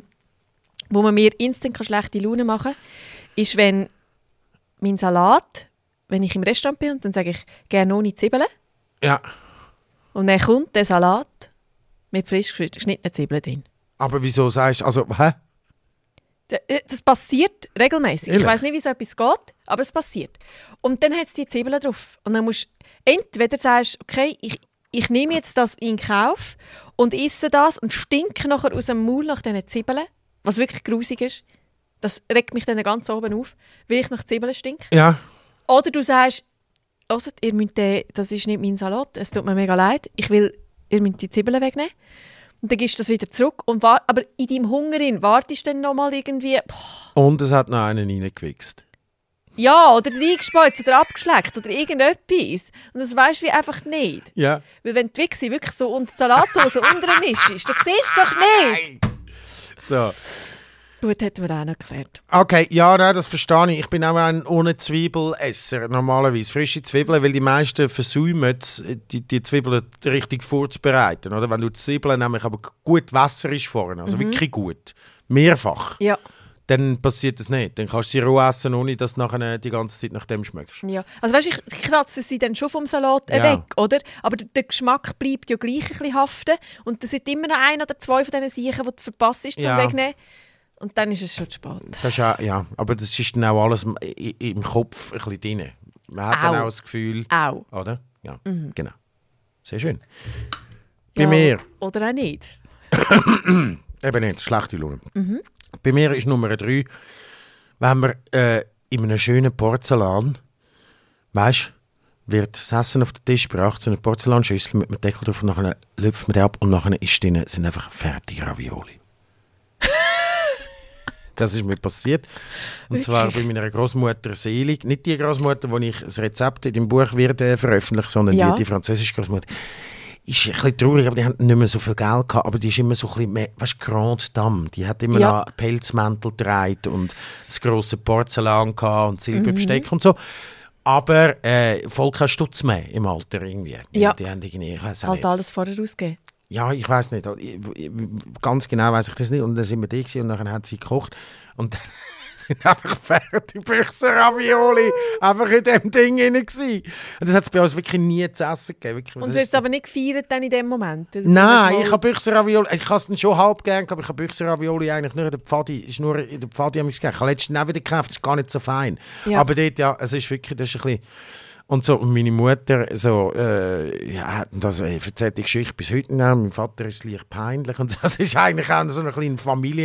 Wo man mir instant schlechte Laune machen kann, ist, wenn mein Salat, wenn ich im Restaurant bin, dann sage ich gerne ohne Zwiebeln. Ja. Und dann kommt der Salat mit frisch geschnittenen Zwiebeln drin. Aber wieso sagst du, also, hä? Das passiert regelmäßig. Ehrlich? Ich weiss nicht, wie so etwas geht, aber es passiert. Und dann hat es die Zwiebeln drauf. Und dann musst du entweder sagst, okay, ich nehme jetzt das in Kauf und esse das und stinke nachher aus dem Maul nach diesen Zwiebeln, was wirklich grusig ist. Das regt mich dann ganz oben auf, weil ich nach Zwiebeln stinke. Ja. Oder du sagst, hört, das ist nicht mein Salat, es tut mir mega leid, ihr müsst die Zwiebeln wegnehmen. Und dann gibst du das wieder zurück. Aber in deinem Hunger wartest du dann nochmal irgendwie... Und es hat noch einen reingewichst. Ja, oder reingespeuzt oder abgeschleckt oder irgendetwas. Und das weisst du einfach nicht. Ja. Weil wenn die Wichse wirklich so unter die Salatsauce untermischst, dann siehst du doch nicht. So. Gut, hätten wir auch noch geklärt. Okay, ja, nein, das verstehe ich. Ich bin auch ein ohne Zwiebelesser, normalerweise. Frische Zwiebeln, weil die meisten versäumen es, die Zwiebeln richtig vorzubereiten. Oder? Wenn du die Zwiebeln nämlich aber gut wässerisch vorne, also wirklich gut, mehrfach, Ja. dann passiert das nicht. Dann kannst du sie roh essen, ohne dass du nachher die ganze Zeit nach dem schmeckst. Ja. Also weißt, ich kratze sie dann schon vom Salat weg, oder? Aber der Geschmack bleibt ja gleich ein bisschen haften. Und da sind immer noch 1 oder 2 von diesen Sachen, die du verpasst zum Wegnehmen. Und dann ist es schon zu spät. Das ist auch, ja, aber das ist dann auch alles im Kopf ein bisschen drin. Man hat dann auch das Gefühl... Oder? Ja, genau. Sehr schön. Bei mir... Oder auch nicht. Eben nicht, schlechte Laune. Bei mir ist Nummer 3, wenn wir in einem schönen Porzellan, weißt du, wird das Essen auf den Tisch gebracht, so eine Porzellanschüssel mit einem Deckel drauf und nachher lüpft man den ab und nachher ist drin, sind einfach fertige Ravioli. Das ist mir passiert. Und zwar bei meiner Großmutter Selig. Nicht die Großmutter, wo ich das Rezept in dem Buch werde veröffentlichen, sondern die französische Großmutter. Ist ein bisschen traurig, aber die haben nicht mehr so viel Geld gehabt. Aber die ist immer so ein bisschen mehr, weißt du, Grande Dame. Die hat immer noch Pelzmäntel getragen und das grosse Porzellan gehabt und Silberbesteck und so. Aber voll kein Stutz mehr im Alter irgendwie. Ja. Die haben irgendwie, ich weiss auch halt nicht. alles vorher ausgegeben. Ja, ich weiß nicht. Ganz genau weiß ich das nicht. Und dann sind wir da gewesen, und dann hat sie gekocht. Und sind einfach fertig Büchsen-Ravioli einfach in dem Ding drin gewesen. Und das hat es bei uns wirklich nie zu essen gegeben. Wirklich. Und du hast es aber nicht gefeiert dann in dem Moment? Nein, ich habe Büchsen-Ravioli, ich habe es dann schon halb gern, aber ich habe Büchsen-Ravioli eigentlich nur in der Pfadi, ist nur in der Pfadi gegessen. Ich habe letztens auch wieder gekauft, es ist gar nicht so fein. Ja. Aber dort, ja, es ist wirklich, das ist ein bisschen... Und so, meine Mutter, so, ja, das erzählt die Geschichte bis heute noch. Mein Vater ist leicht peinlich. Und das ist eigentlich auch so eine kleine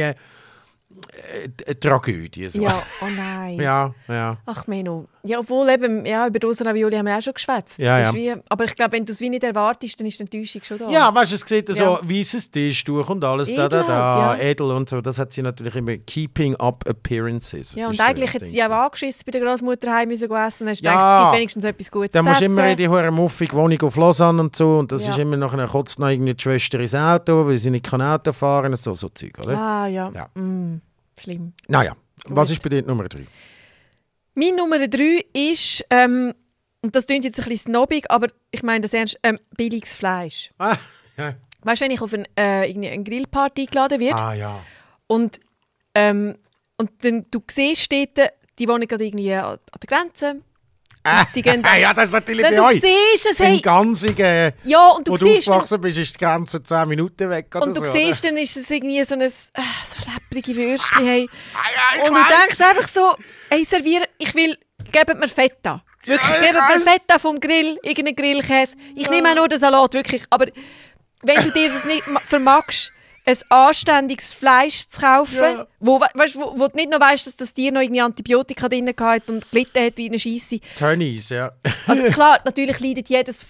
Familientragödie. So. Ja, oh nein. Ja. Ach, Menno. Ja, obwohl eben, ja, über Dosen-Ravioli haben wir auch schon geschwätzt. Ja. Wie, aber ich glaube, wenn du es wie nicht erwartest, dann ist die Enttäuschung schon da. Ja, weißt du, es sieht so weißes Tisch durch und alles, Edel, edel und so. Das hat sie natürlich immer keeping up appearances. Ja, und eigentlich hat sie auch angeschissen, bei der Großmutter heim müssen essen. Dann hast du gedacht, es gibt wenigstens etwas Gutes dann musst du immer in die hohe muffige Wohnung auf Lausanne und so. Und das ist immer nachher kotzt noch irgendwie die Schwester ins Auto, weil sie nicht Auto fahren kann. So Zeug, oder? Ah, ja. Schlimm. Naja, was ist bei dir Nummer 3? Mein Nummer 3 ist, und das klingt jetzt ein bisschen snobbig, aber ich meine das ernst, billiges Fleisch. Ah, ja. Weißt du, wenn ich auf eine Grillparty eingeladen werde und dann du siehst dort, die wohnen gerade irgendwie an der Grenze. Die gehen ja, das ist natürlich wenn bei euch. Du siehst es, hey. In Gansigen, und du wo du aufgewachsen bist, ist die Grenze 10 Minuten weg. Oder und du so, siehst, dann ist es irgendwie so ein so lepprige Würstchen. Hey. Ja, und du denkst einfach so, hey, servieren, gebt mir Feta. Wirklich, gebt mir Feta vom Grill, irgendeinen Grillkäse. Ich nehme auch nur den Salat, wirklich. Aber wenn du dir das nicht vermagst, ein anständiges Fleisch zu kaufen, wo du nicht noch weißt, dass das Tier noch irgendwie Antibiotika drin hat und gelitten hat wie eine Scheisse. Tönnies, ja. Also klar, natürlich leidet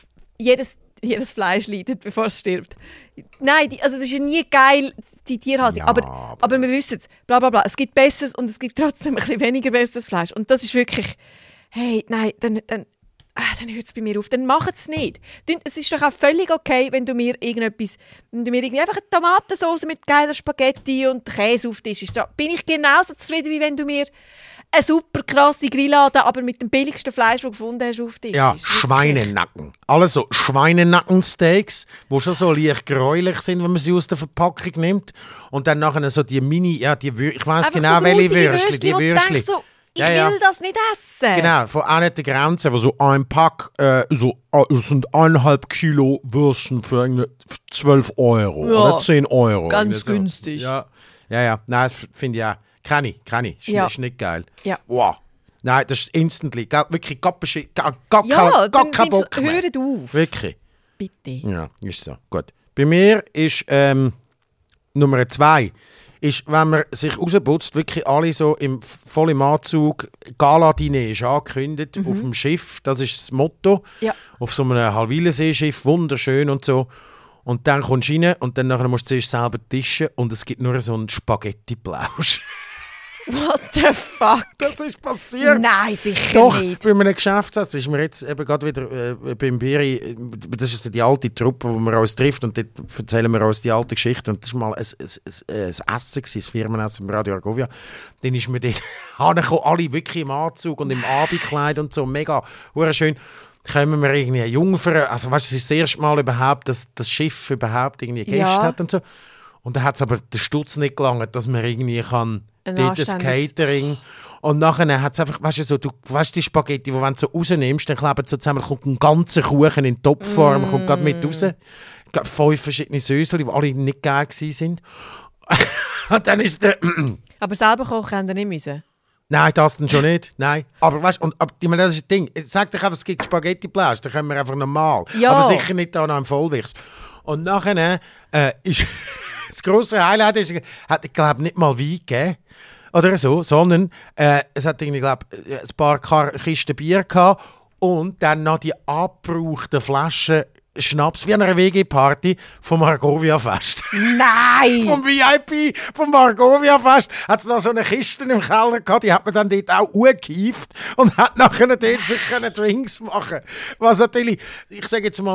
jedes Fleisch leidet, bevor es stirbt. Nein, also es ist ja nie geil, die Tierhaltung. Ja, aber wir wissen es, bla bla bla. Es gibt Besseres und es gibt trotzdem ein bisschen weniger besseres Fleisch. Und das ist wirklich, hey, nein, dann hört es bei mir auf. Dann macht es nicht. Es ist doch auch völlig okay, wenn du mir irgendwie einfach eine Tomatensauce mit geiler Spaghetti und Käse auftischst. Da bin ich genauso zufrieden, wie wenn du mir eine super krasse Grilllade, aber mit dem billigsten Fleisch, das du gefunden hast, auftischst. Ja, Schweinenacken. Alles so Schweinenackensteaks, die schon so leicht gräulich sind, wenn man sie aus der Verpackung nimmt. Und dann nachher so die Mini, ich weiss genau, so welche Würstchen. Die Würstchen. Ich will das nicht essen. Genau, von einer der Grenzen, wo so ein Pack, es sind 1,5 Kilo Würstchen für 12 Euro oder 10 Euro. Ganz günstig. Ja. Nein, das finde ich auch. Kann ich. Ist nicht geil. Ja. Wow. Nein, das ist instantly. Wirklich gar kein Bock mehr. Hört auf. Wirklich. Bitte. Ja, ist so. Gut. Bei mir ist Nummer 2. Ist, wenn man sich rausputzt, wirklich alle so voll im Anzug, Gala-Diner ist angekündigt auf dem Schiff, das ist das Motto, auf so einem Halwilersee-Schiff, wunderschön und so. Und dann kommst du rein und dann nachher musst du zuerst selber tischen und es gibt nur so einen Spaghetti-Plausch. What the fuck? Das ist passiert. Nein, sicher Doch, nicht. bei einem Geschäftsessen ist mir jetzt eben gerade wieder beim Biri, das ist die alte Truppe, wo man uns trifft und dort erzählen wir uns die alte Geschichte und das war mal ein Essen gewesen, ein Firmenessen im Radio Argovia. Dann ist mir dort angekommen, alle wirklich im Anzug und im Abendkleid und so, mega schön. Kommen wir irgendwie eine Jungfrau, also weißt du, es ist das erste Mal überhaupt, dass das Schiff überhaupt irgendwie Gäste hat und so. Und dann hat es aber den Stutz nicht gelangt, dass man irgendwie kann dort das Catering. Und nachher hat es einfach, weißt du, so, du weißt die Spaghetti, die wenn du so rausnimmst, dann kleben sie so zusammen, kommt ein ganzer Kuchen in Topform, kommt gerade mit raus. 5 verschiedene Sösel, die alle nicht geil waren. Und dann ist der... Aber selber kochen haben wir nicht müssen. Nein, das dann schon nicht. Nein. Aber weißt du, das ist das Ding. Sag doch einfach, es gibt Spaghetti-Plausch, dann können wir einfach normal. Ja. Aber sicher nicht da noch im Vollwichs. Und nachher ist... Das grosse Highlight ist, hat ich glaube nicht mal Wein gegeben oder so, sondern es hat irgendwie, glaube ein paar Kisten Bier gehabt und dann noch die abgebrauchten Flaschen Schnaps wie an einer WG-Party vom Argovia-Fest. Nein! Vom VIP, vom Argovia-Fest hat es noch so eine Kiste im Keller gehabt, die hat man dann dort auch angehieft und hat nachher dort sich Drinks machen. Was natürlich, ich sage jetzt mal,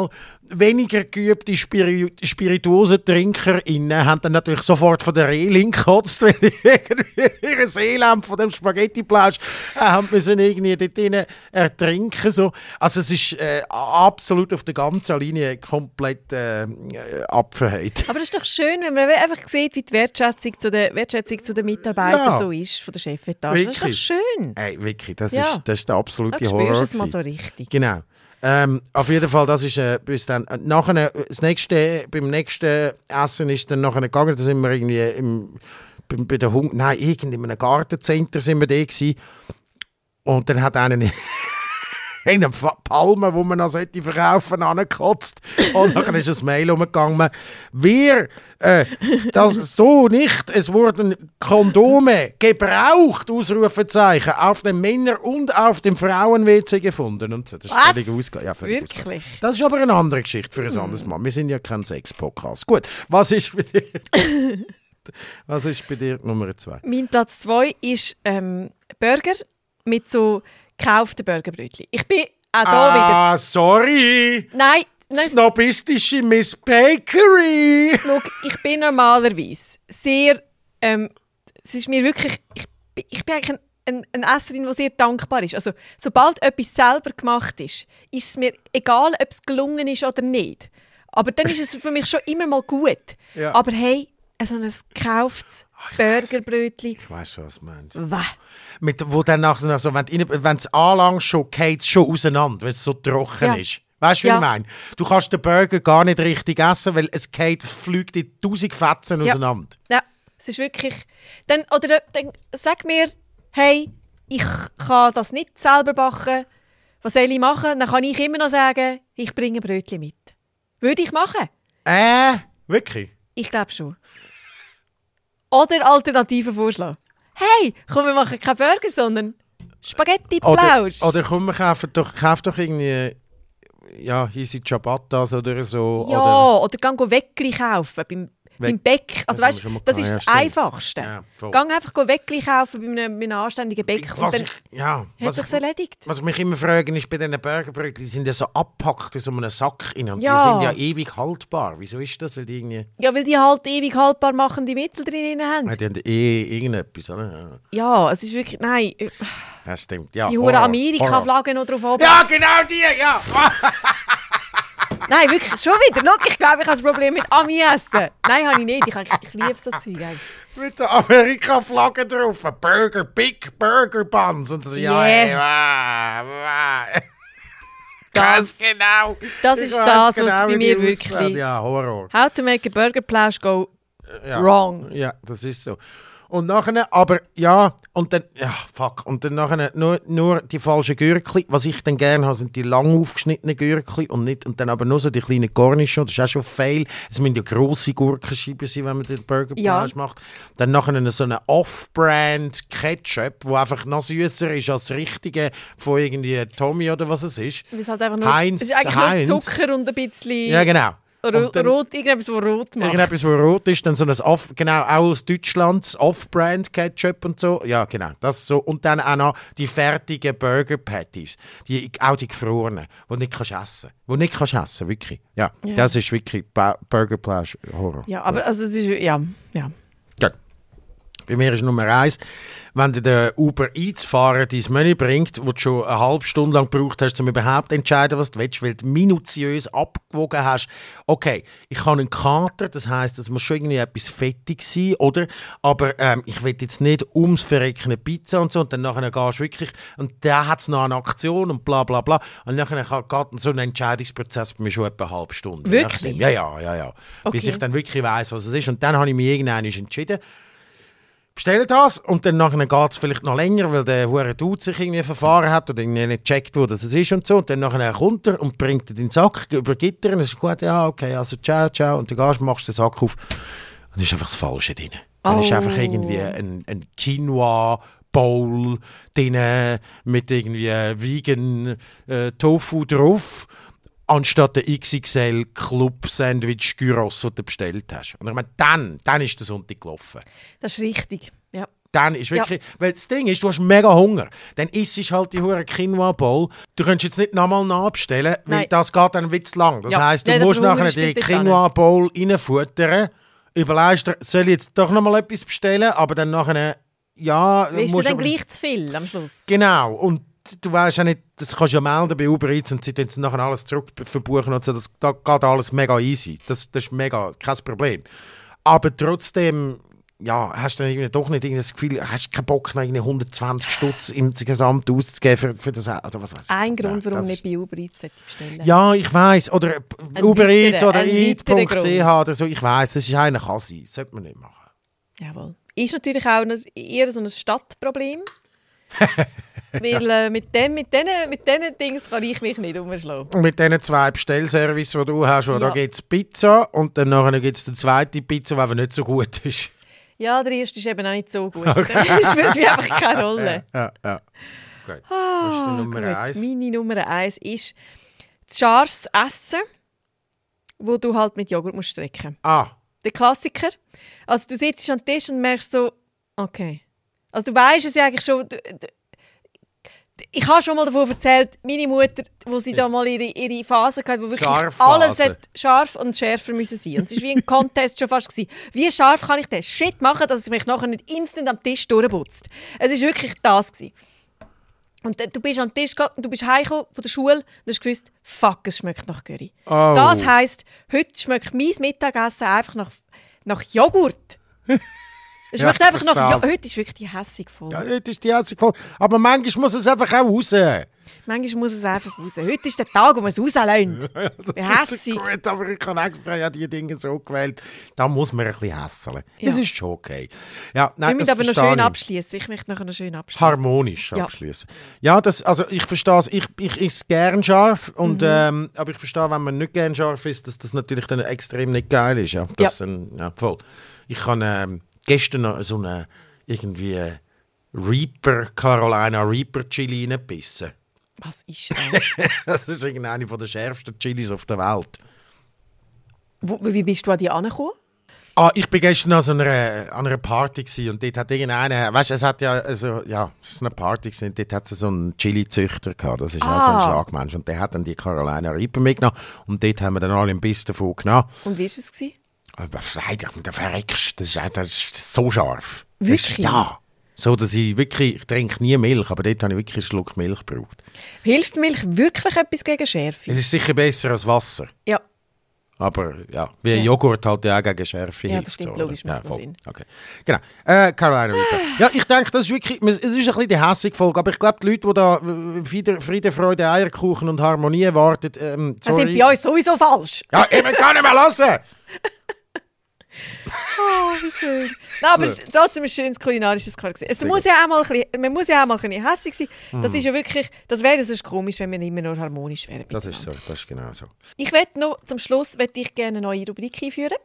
weniger geübte SpirituosentrinkerInnen haben dann natürlich sofort von der Reling gekotzt, wenn die irgendwie ihre Seelampe von dem Spaghetti-Plausch haben müssen irgendwie dort drin ertrinken. So. Also es ist absolut auf der ganzen Linie komplett abverheilt. Aber es ist doch schön, wenn man einfach sieht, wie die Wertschätzung zu den Mitarbeitern so ist, von der Chefetage. Wirklich. Das ist doch schön. Hey, wirklich, das ist der absolute Horror. Horror. Du spürst es mal so richtig. Genau. Auf jeden Fall, das ist bis dann. Nachher, beim nächsten Essen ist dann nachher gegangen, da sind wir irgendwie bei der in einem Gartencenter sind wir da gewesen. Und dann hat einer in einer Palme, die man noch verkaufen sollte, angekotzt. Und dann ist ein Mail umgegangen. Das so nicht. Es wurden Kondome gebraucht, Ausrufezeichen, auf den Männer- und auf dem Frauen-WC gefunden. Und so. Das ist völlig Wirklich? Das ist aber eine andere Geschichte für ein anderes Mal. Wir sind ja kein Sex-Podcast. Gut, was ist bei dir? Was ist bei dir Nummer 2? Mein Platz 2 ist Burger mit so gekauften Burgerbrötchen. Ich bin auch da wieder... Sorry! Nein. Snobistische Miss Bakery! Schau, ich bin normalerweise sehr... es ist mir wirklich... Ich bin eigentlich eine Esserin, die sehr dankbar ist. Also, sobald etwas selber gemacht ist es mir egal, ob es gelungen ist oder nicht. Aber dann ist es für mich schon immer mal gut. Ja. Aber hey, so ein gekauftes Burgerbrötchen... Ich weiss schon, was du meinst. Wow. Wo dann nachher so, wenn es anlangst, geht es schon auseinander, weil es so trocken ist. Weißt du, wie ich meine? Du kannst den Burger gar nicht richtig essen, weil es fliegt in 1000 Fetzen auseinander. Ja, es ist wirklich... Dann sag mir, hey, ich kann das nicht selber backen. Was soll ich machen? Dann kann ich immer noch sagen, ich bringe Brötchen mit. Würde ich machen? Wirklich? Ich glaube schon. Oder alternativen Vorschlag. Hey, komm, wir machen keinen Burger, sondern Spaghetti-Plausch. Oder komm, kauf doch irgendwie Easy Ciabattas oder so. Ja, oder geh Weckli kaufen beim Bäck. Also weißt, das ist das Einfachste. Ja, geh einfach Weckli kaufen bei einem anständigen Bäck und dann hat sich's erledigt. Was ich mich immer frage, ist bei diesen Burgerbrötchen, die sind ja so abgepackt in so einem Sack rein. Und Ja. die sind ja ewig haltbar. Wieso ist das? Weil die irgendwie... Ja, weil die halt ewig haltbar machen, die Mittel drin haben. Die haben irgendetwas, oder? Ja, es ist wirklich... Nein, Ja, stimmt. Ja, die hure Amerika-Flagge noch drauf oben. Ja, genau die! Ja! Nein, wirklich, schon wieder. Schau, ich glaube, ich habe ein Problem mit Ami-Essen. Nein, habe ich nicht. Ich liebe so Zeug. Mit der Amerika-Flagge drauf. Big Burger Buns. Und so, Yes. Ganz genau. Das ist das, was bei mir wirklich... Ja, Horror. How to make a burger plausch go Ja. wrong. Ja, das ist so. Und nachher, aber ja, und dann, und dann nachher nur die falschen Gürkli. Was ich dann gerne habe, sind die lang aufgeschnittenen Gürkli und dann aber nur so die kleinen Cornichons. Das ist auch schon fail. Es müssen ja grosse Gurkenscheiben sein, wenn man den Burgerplausch macht. Dann nachher so eine Off-Brand Ketchup, wo einfach noch süßer ist als das richtige von irgendwie Tommy oder was es ist. Es ist halt einfach nur, Heinz, es ist eigentlich nur Zucker und ein bisschen... Ja, genau. Rot, irgendetwas, was rot macht. Irgendetwas, was rot ist, dann so ein auch aus Deutschland, das Off-Brand Ketchup und so. Ja, genau. Das so. Und dann auch noch die fertigen Burger Patties. Auch die gefrorenen, die du nicht essen kannst. Wirklich. Ja, das ist wirklich Burger Plausch Horror. Ja, aber also es ist... Ja. Gut. Bei mir ist Nummer 1, wenn dir der Uber Eats-Fahrer dein Menü bringt, wo du schon eine halbe Stunde lang gebraucht hast, um überhaupt zu entscheiden, was du willst, weil du minutiös abgewogen hast. Okay, ich habe einen Kater, das heisst, es muss schon irgendwie etwas fettig sein, oder? Aber ich will jetzt nicht ums Verrecken eine Pizza und so, und dann nachher gehst du wirklich, und da hat es noch eine Aktion und bla bla bla, und nachher geht so ein Entscheidungsprozess bei mir schon etwa eine halbe Stunde. Wirklich? Ja. Okay. Bis ich dann wirklich weiss, was es ist. Und dann habe ich mich irgendwann entschieden, bestelle das und dann nachher geht es vielleicht noch länger, weil der hure Dude sich irgendwie verfahren hat oder irgendwie nicht checkt, wo das ist und so. Und dann nachher kommt er und bringt dir den Sack, übergibt er und ist gut, ja, okay, also ciao. Und dann machst du den Sack auf und ist einfach das Falsche drin. Dann ist einfach irgendwie ein Quinoa Bowl drin mit irgendwie vegan Tofu drauf, anstatt der XXL Club Sandwich Gyros, den du bestellt hast. Und ich meine, dann ist der Sonntag gelaufen. Das ist richtig, ja. dann ist wirklich... Weil das Ding ist, du hast mega Hunger. Dann isst du halt die hure Quinoa Bowl. Du könntest jetzt nicht nochmal nachbestellen, weil das geht dann ein zu lang. Das heisst, du musst nachher die Quinoa Bowl reinfuttern. Überlegst dir, soll ich jetzt doch nochmal etwas bestellen, aber dann nachher... Ja, ist du dann gleich zu viel am Schluss? Genau. Und du weißt ja nicht, das kannst du ja melden bei Uber Eats und sie tun nachher alles zurückverbuchen und so. Da geht alles mega easy. Das ist mega kein Problem. Aber trotzdem, ja, hast du dann irgendwie doch nicht das Gefühl, hast keinen Bock, noch 120 Stutz insgesamt auszugeben für das oder was weiß ich. Ein Grund, warum nicht bei Uber Eats bestellen. Ja, ich weiss. Oder Uber Eats oder eat.ch oder so. Ich weiss, das ist einer kann sein. Das sollte man nicht machen. Jawohl. Ist natürlich auch eher so ein Stadtproblem. Weil mit diesen Dings kann ich mich nicht umschlagen. Und mit diesen 2 Bestellservices, die du hast, da gibt es Pizza und dann gibt es die zweite Pizza, die aber nicht so gut ist. Ja, der erste ist eben auch nicht so gut. Okay. Das spielt mir einfach keine Rolle. Ja. Gut. Was ist die Nummer 1? Meine Nummer 1 ist das scharfes Essen, wo du halt mit Joghurt musst strecken. Der Klassiker. Also du sitzt am Tisch und merkst so, okay. Also du weißt es ja eigentlich schon. Ich habe schon mal davon erzählt, meine Mutter, wo sie da mal ihre Phase hatte, wo wirklich alles scharf und schärfer müssen sein. Und es war wie ein Contest schon fast gewesen. Wie scharf kann ich den Shit machen, dass es mich nachher nicht instant am Tisch durchputzt? Es war wirklich das gewesen. Und du bist am Tisch gegangen, du bist heimgekommen von der Schule und hast gewusst, fuck, es schmeckt nach Curry. Oh. Das heisst, heute schmeckt mein Mittagessen einfach nach Joghurt. Es schmeckt einfach nach heute ist wirklich die hässige Folge. Ja, heute ist die hässige Folge. Aber manchmal muss es einfach auch raus. Manchmal muss es einfach raus. Heute ist der Tag, wo man es rauslässt. Das ist gut, aber ich habe extra die Dinge so gewählt. Da muss man ein bisschen hässeln. Ja. Das ist schon okay. Ja, nein, wir müssen aber noch schön abschließen. Ich möchte nachher noch schön abschließen. Harmonisch abschließen. Ja, also ich verstehe es. Ich esse gern scharf. Und, aber ich verstehe, wenn man nicht gern scharf isst, dass das natürlich dann extrem nicht geil ist. Ja, voll. Ich kann gestern noch so eine irgendwie Carolina Reaper Chili reingebissen. Was ist das? Das ist eine der schärfsten Chilis auf der Welt. Wie bist du an die angekommen? Ich war gestern an einer Party und dort hat irgendeiner, weißt du, es hat ja, also, ja, es war eine Party und dort hat es so einen Chili-Züchter gehabt, das ist auch so ein Schlagmensch und der hat dann die Carolina Reaper mitgenommen und dort haben wir dann alle ein bisschen davon genommen. Und wie war es? Du verreckst, das ist so scharf. Wirklich? Ja. So, dass ich trinke nie Milch, aber dort habe ich wirklich einen Schluck Milch gebraucht. Hilft Milch wirklich etwas gegen Schärfe? Es ist sicher besser als Wasser. Ja. Aber ja, wie Joghurt halt ja auch gegen Schärfe hilft. Ja, das stimmt, logisch, macht Sinn. Okay. Genau. Carolina Reaper. Ja, ich denke, das ist wirklich, es ist ein bisschen die hässige Folge, aber ich glaube, die Leute, die da Friede, Freude, Eierkuchen und Harmonie erwarten, das sind bei uns sowieso falsch. Ja, ich kann nicht mehr lassen. Oh, wie schön. Nein, aber es ist trotzdem ein schönes kulinarisches Quark. Man muss ja auch mal ein bisschen hässig sein. Das ist ja wirklich, das wäre sonst komisch, wenn wir immer nur harmonisch wären. Das ist so, das ist genau so. Ich möchte noch, zum Schluss ich gerne eine neue Rubrik einführen.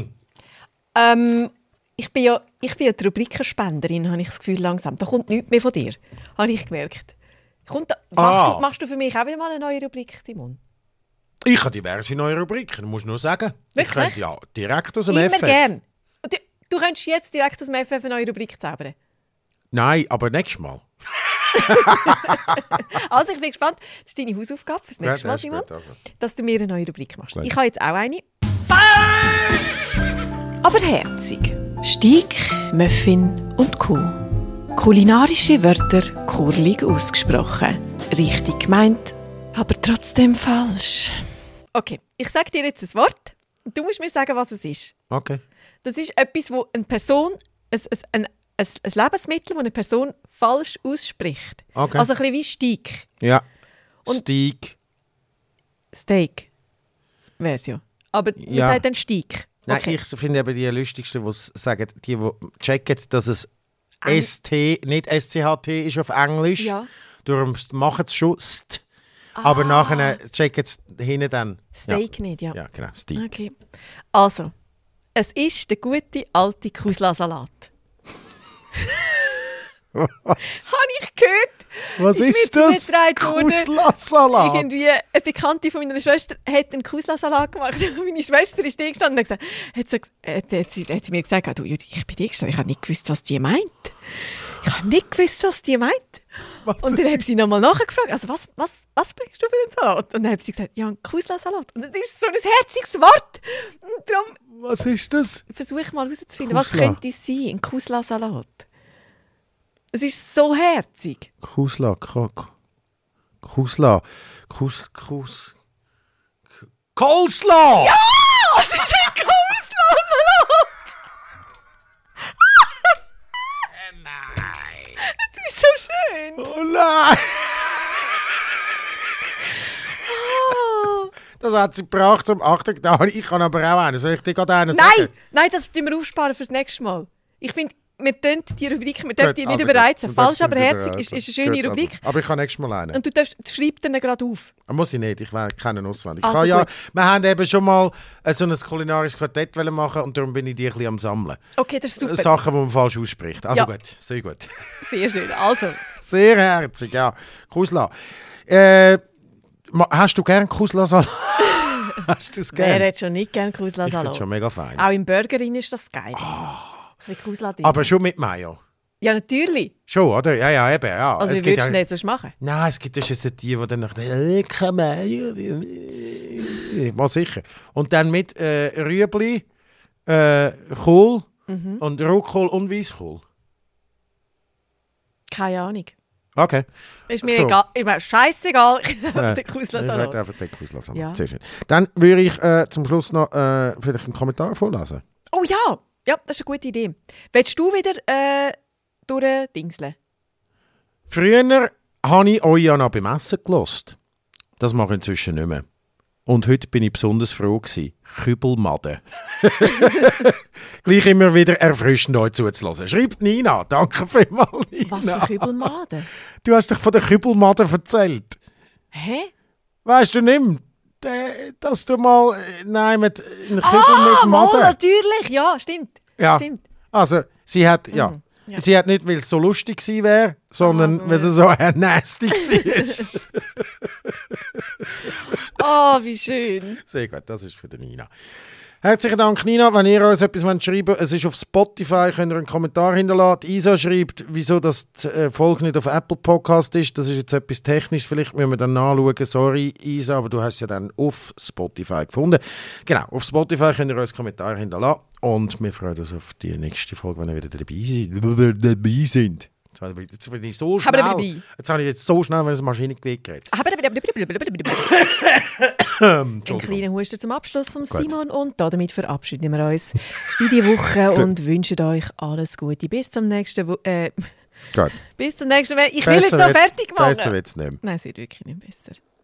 Ich bin ja die Rubrikenspenderin, habe ich das Gefühl langsam. Da kommt nichts mehr von dir, habe ich gemerkt. Machst du für mich auch wieder mal eine neue Rubrik, Simon? Ich habe diverse neue Rubriken, du musst nur sagen. Wirklich? Ich könnte ja direkt aus dem Immer FF. Immer gern. Du könntest jetzt direkt aus dem FF eine neue Rubrik zaubern. Nein, aber nächstes Mal. Also ich bin gespannt. Das ist deine Hausaufgabe fürs nächste Mal, Simon. Dass du mir eine neue Rubrik machst. Gut. Ich habe jetzt auch eine. Falsch! Aber herzig. Steak, Muffin und Kuh. Kulinarische Wörter kurlig ausgesprochen. Richtig gemeint, aber trotzdem falsch. Okay, ich sage dir jetzt ein Wort und du musst mir sagen, was es ist. Okay. Das ist etwas, wo eine Person, ein Lebensmittel, das eine Person falsch ausspricht. Okay. Also ein bisschen wie Steak. Ja. Und Steak wäre es ja. Aber man sagt dann Steak. Nein, ich finde eben die lustigsten, die sagen, die checken, dass es ST, nicht SCHT ist auf Englisch. Ja. Darum machen sie schon ST. Aber nachher checken sie hinten dann. Steak nicht, ja. Ja, genau, Steak. Okay. Also, es ist der gute alte Kusla-Salat. Was? Habe ich gehört. Was ist das? Kusla-Salat? Irgendwie eine Bekannte von meiner Schwester hat einen Kusla-Salat gemacht. Meine Schwester ist da gestanden und hat sie mir gesagt, du, ich bin da gestanden, ich habe nicht gewusst, was die meint. Ich habe nicht gewusst, was die meint. Und dann habe sie nochmal nachgefragt, also was bringst du für einen Salat? Und dann hat sie gesagt, ja, einen Kuslasalat. Und das ist so ein herziges Wort. Und darum Was ist das? versuche ich mal herauszufinden, was könnte es sein, ein Kuslasalat? Es ist so herzig. Kusla. Coleslaw! Ja, es ist ein Kuslasalat. Nein! Das ist so schön. Oh nein! Oh. Das hat sie gebracht zum Achtung. Ich kann aber auch einen. Soll ich dir gerade einen sagen? Nein, das müssen wir aufsparen fürs nächste Mal. Ich finde, wir dürfen die Rubrik die Gut, nicht also überreizen. gut. Falsch, Du aber darfst herzig nicht ist eine schöne Gut, Rubrik. Also. Aber ich kann nächstes Mal einen. Und du schreibst den gerade auf. Muss ich nicht, ich kenne ihn auswendig. Also Wir haben eben schon mal so ein kulinarisches Quartett machen und darum bin ich die ein bisschen am Sammeln. Okay, das ist super. Sachen, die man falsch ausspricht. Also Ja. gut, sehr gut. Sehr schön. Also, Sehr herzig, ja. Kusla. Hast du gern Kuslasalat? Hast du es gern? wer hat schon nicht gerne Ich finde es Kuslasalat? schon mega fein. Auch im Burger ist das geil. Ein bisschen Kusla drin. Aber schon mit Mayo. Ja, natürlich. Schon, oder? Ja, eben. Ja. Also, Es wie gibt würdest du ja, das sonst machen? Nein, es gibt ja die dann nach kein Mayo. Mal sicher. Und dann mit Rüebli, Kohl und Rohkohl und Weißkohl. Keine Ahnung. Okay. Ist mir So. egal. Ist mir scheißegal. Ich nehme den Ich hätte Kuslasalat. einfach den Kuslasalat. Ja. Sehr schön. Dann würde ich zum Schluss noch vielleicht einen Kommentar vorlesen. Oh ja! Ja, das ist eine gute Idee. Willst du wieder durchdingseln? Früher habe ich euch ja noch beim Essen gehört. Das mache ich inzwischen nicht mehr. Und heute bin ich besonders froh gewesen. Kübelmaden. Gleich immer wieder erfrischend euch zuzulassen. Schreibt Nina. Danke vielmals, Nina. Was für Kübelmaden? Du hast doch von den Kübelmaden erzählt. Hä? Weißt du nicht mehr, dass du mal mit einem Kübel mit Mal, Maden... natürlich. Ja, stimmt. Ja. Stimmt. Also, sie hat, ja. Ja. Sie hat nicht, weil es so lustig gewesen wäre, sondern so, weil sie so nasty war. Oh, wie schön. Sehr gut, das ist für die Nina. Herzlichen Dank, Nina. Wenn ihr uns etwas schreiben wollt, es ist auf Spotify, könnt ihr einen Kommentar hinterlassen. Isa schreibt, wieso das die Folge nicht auf Apple Podcast ist. Das ist jetzt etwas Technisches, vielleicht müssen wir dann nachschauen. Sorry, Isa, aber du hast es ja dann auf Spotify gefunden. Genau, auf Spotify könnt ihr uns Kommentare hinterlassen. Und wir freuen uns auf die nächste Folge, wenn ihr wieder dabei sind. Jetzt bin ich so schnell. Jetzt habe ich jetzt so schnell, wenn es Maschinengewehr geredet. Ein kleiner Huster zum Abschluss von Simon und damit verabschieden wir uns in die Woche und wünschen euch alles Gute. Bis zum nächsten Bis zum nächsten Mal. Ich will jetzt noch fertig machen. Besser wird es nicht mehr. Nein, es wird wirklich nicht besser.